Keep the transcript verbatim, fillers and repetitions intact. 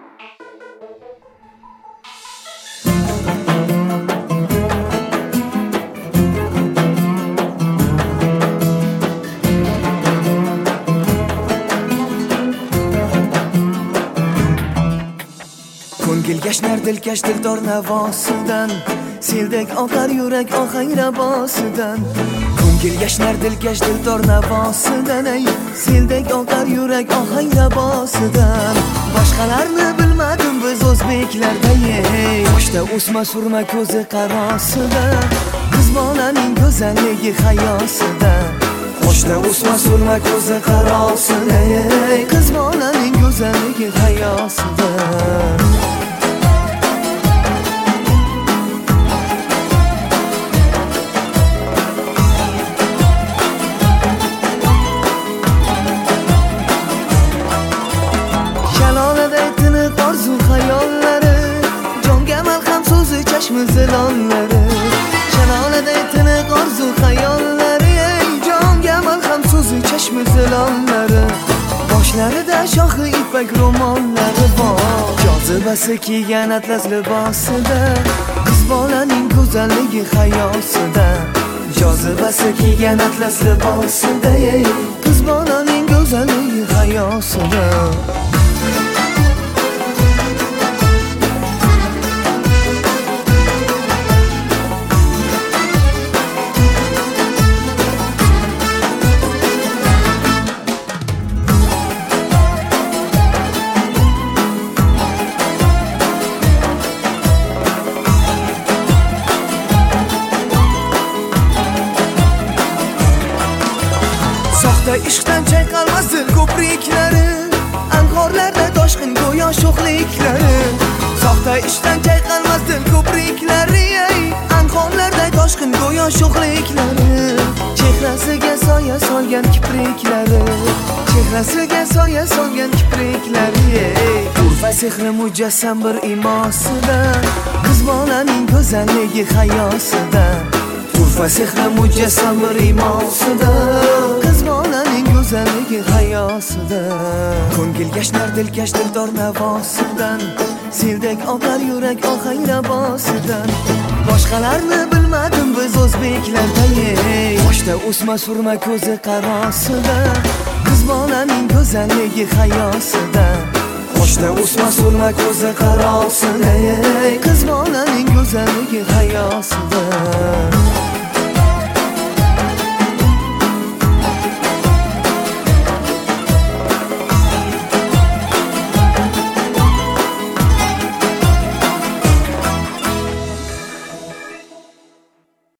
Ko'ngil yashnar dilkash dildor navosidan, seldek oqar yurak ohangra bosidan. Ko'ngil yashnar dilkash dildor navosidan, ey seldek oqar yurak ohangra bosidan. Boshqalarni bilmadim biz o'zbeklarda, ey boshda o'sma surma ko'zi qarosida, qiz bolaning go'zalligi hayosida. Boshda o'sma surma ko'zi qarosida, ey qiz bolaning go'zalligi hayosida. Zilonlari Shaloladek tiniq orzu xayollari, ey jonga malham so'zi chashmi zilonlari. Boshlarida shohi ipak ro'mollari bor, jozibasi kiygan atlas libosida, qiz bolaning go'zalligi hayosida. Jozibasi kiygan atlas libosida, ey qiz bolaning go'zalligi hayosida. Soxta ishqdan chayqalmas dil ko'priklari, anhorlarda toshqin go'yo sho'xliklari. Soxta ishqdan chayqalmas dil ko'priklari, ey anhorlarda toshqin go'yo sho'xliklari. Chehrasiga soya solgan kipriklari, chehrasiga soya solgan kipriklari, ey urfa sehri mujassam bir imosida, qiz bolaning go'zalligi hayosida. Urfa sehri mujassam bir imosida, qiz bolaning go'zalligi hayosida. Ko'ngil yashnar dilkash dildor navosidan, seldek oqar yurak ohangra bosidan. Boshqalarni bilmadim biz o'zbeklarda, ey boshda o'sma surma ko'zi qarosida, qiz bolaning go'zalligi hayosida. Boshda o'sma surma ko'zi qarosida, ey qiz bolaning go'zalligi hayosida.